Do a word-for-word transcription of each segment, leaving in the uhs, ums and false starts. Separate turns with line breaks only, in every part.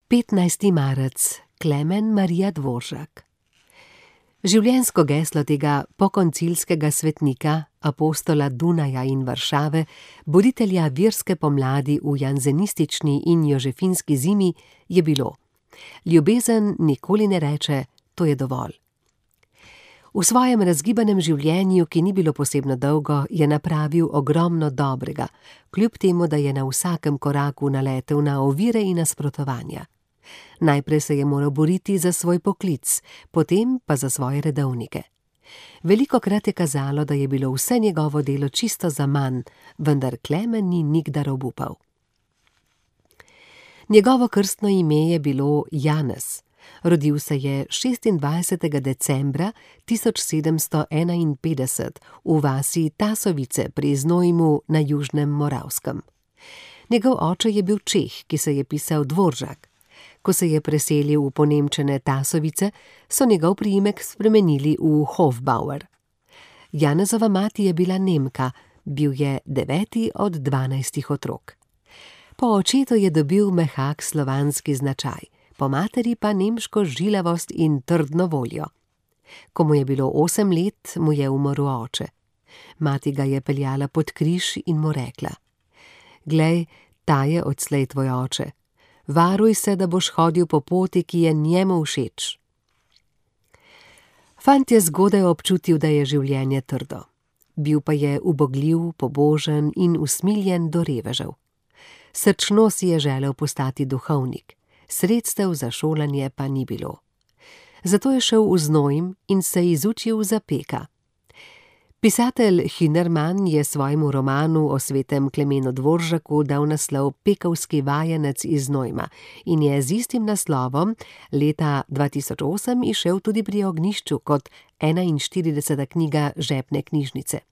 petnajsti marec. Klemen Marija Dvoržak. Življenjsko geslo tega pokoncilskega svetnika, apostola Dunaja in Varšave, buditelja verske pomladi v janzenistični in jožefinski zimi, je bilo: ljubezen nikoli ne reče, to je dovolj. V svojem razgibanem življenju, ki ni bilo posebno dolgo, je napravil ogromno dobrega, kljub temu, da je na vsakem koraku naletel na ovire in nasprotovanja. Najprej se je moral boriti za svoj poklic, potem pa za svoje redovnike. Velikokrat je kazalo, da je bilo vse njegovo delo čisto zaman, vendar Klemen ni nikdar obupal. Njegovo krstno ime je bilo Janez. Rodil se je šestindvajsetega decembra tisoč sedemsto enainpetdeset v vasi Tasovice pri Znojmu na Južnem Moravskem. Njegov oče je bil Čeh, ki se je pisal Dvoržak. Ko se je preselil v ponemčene Tasovice, so njegov priimek spremenili v Hofbauer. Janezova mati je bila Nemka, bil je deveti od dvanajstih otrok. Po očetu je dobil mehak slovanski značaj, po materi pa nemško žilavost in trdno voljo. Ko mu je bilo osem let, mu je umrl oče. Mati ga je peljala pod križ in mu rekla: glej, ta je odslej tvoj oče. Varuj se, da boš hodil po poti, ki je njemu všeč. Fant je zgodaj občutil, da je življenje trdo. Bil pa je ubogljiv, pobožen in usmiljen do revežev. Srčno si je želel postati duhovnik, sredstev za šolanje pa ni bilo. Zato je šel v Znojm in se izučil za peka. Pisatelj Hinerman je svojemu romanu o svetem Klemenu Dvoržaku dal naslov Pekovski vajenec iz Znojma in je z istim naslovom leta dva tisoč osem izšel tudi pri Ognjišču kot enainštirideseta knjiga žepne knjižnice.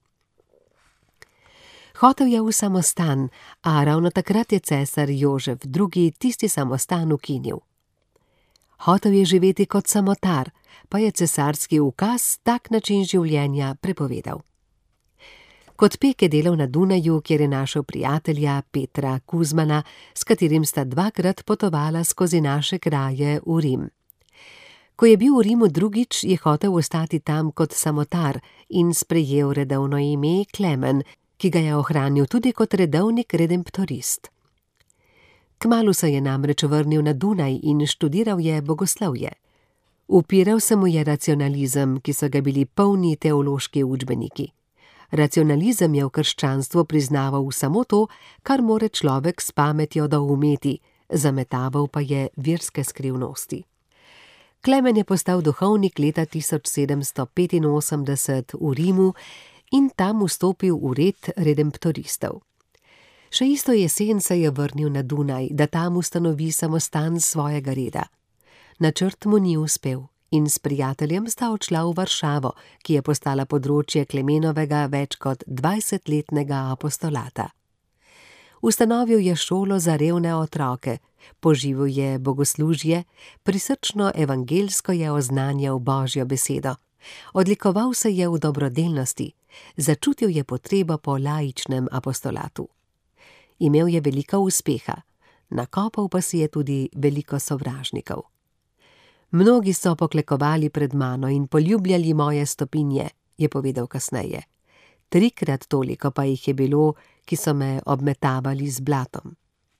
Hotel je v samostan, a ravno takrat je cesar Jožef drugi tisti samostan ukinil. Hotel je živeti kot samotar, pa je cesarski ukaz tak način življenja prepovedal. Kot pek je delal na Dunaju, kjer je našel prijatelja Petra Kuzmana, s katerim sta dvakrat potovala skozi naše kraje v Rim. Ko je bil v Rimu drugič, je hotel ostati tam kot samotar in sprejel redovno ime Klemen, ki ga je ohranil tudi kot redovnik redemptorist. Kmalu se je namreč vrnil na Dunaj in študiral je bogoslovje. Upiral se mu je racionalizem, ki so ga bili polni teološki učbeniki. Racionalizem je v krščanstvu priznaval samo to, kar more človek s pametjo doumeti, zametaval pa je verske skrivnosti. Klemen je postal duhovnik leta tisoč sedemsto petinosemdeset v Rimu in tam vstopil v red redemptoristov. Še isto jesen se je vrnil na Dunaj, da tam ustanovi samostan svojega reda. Načrt mu ni uspel in s prijateljem sta odšla v Varšavo, ki je postala področje Klemenovega več kot dvajsetletnega apostolata. Ustanovil je šolo za revne otroke, poživel je bogoslužje, prisrčno evangeljsko je oznanjal Božjo besedo. Odlikoval se je v dobrodelnosti, začutil je potrebo po laičnem apostolatu. Imel je veliko uspeha, nakopal pa si je tudi veliko sovražnikov. Mnogi so poklekovali pred mano in poljubljali moje stopinje, je povedal kasneje. Trikrat toliko pa jih je bilo, ki so me obmetavali z blatom.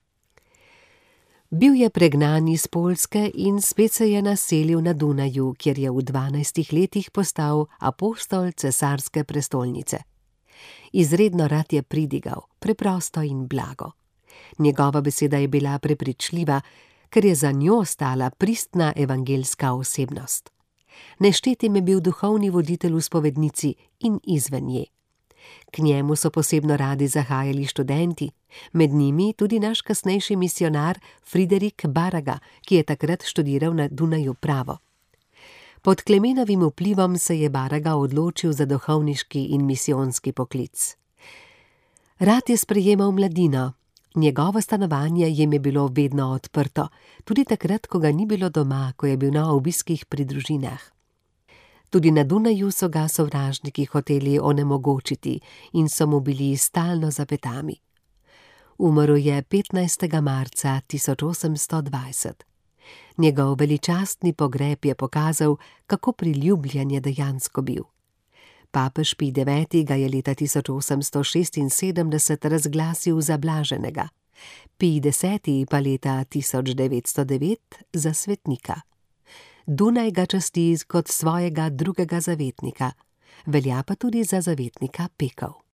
Bil je pregnan iz Poljske in spet se je naselil na Dunaju, kjer je v dvanajstih letih postal apostol cesarske prestolnice. Izredno rad je pridigal, preprosto in blago. Njegova beseda je bila prepričljiva, ker je za njo stala pristna evangeljska osebnost. Neštetim je bil duhovni voditelj v spovednici in izven nje. K njemu so posebno radi zahajali študenti, med njimi tudi naš kasnejši misionar Friderik Baraga, ki je takrat študiral na Dunaju pravo. Pod Klemenovim vplivom se je Baraga odločil za duhovniški in misijonski poklic. Rad je sprejemal mladino. Njegovo stanovanje jim je bilo vedno odprto, tudi takrat, ko ga ni bilo doma, ko je bil na obiskih pri družinah. Tudi na Dunaju so ga sovražniki hoteli onemogočiti in so mu bili stalno za petami. Umrl je petnajstega marca tisoč osemsto dvajset. Njegov veličastni pogreb je pokazal, kako priljubljen je dejansko bil. Papež Pij deveti ga je leta tisoč osemsto šestinsedemdeset razglasil za blaženega, Pij deseti pa leta tisoč devetsto devet za svetnika. Dunaj ga časti kot svojega drugega zavetnika, velja pa tudi za zavetnika Pekov.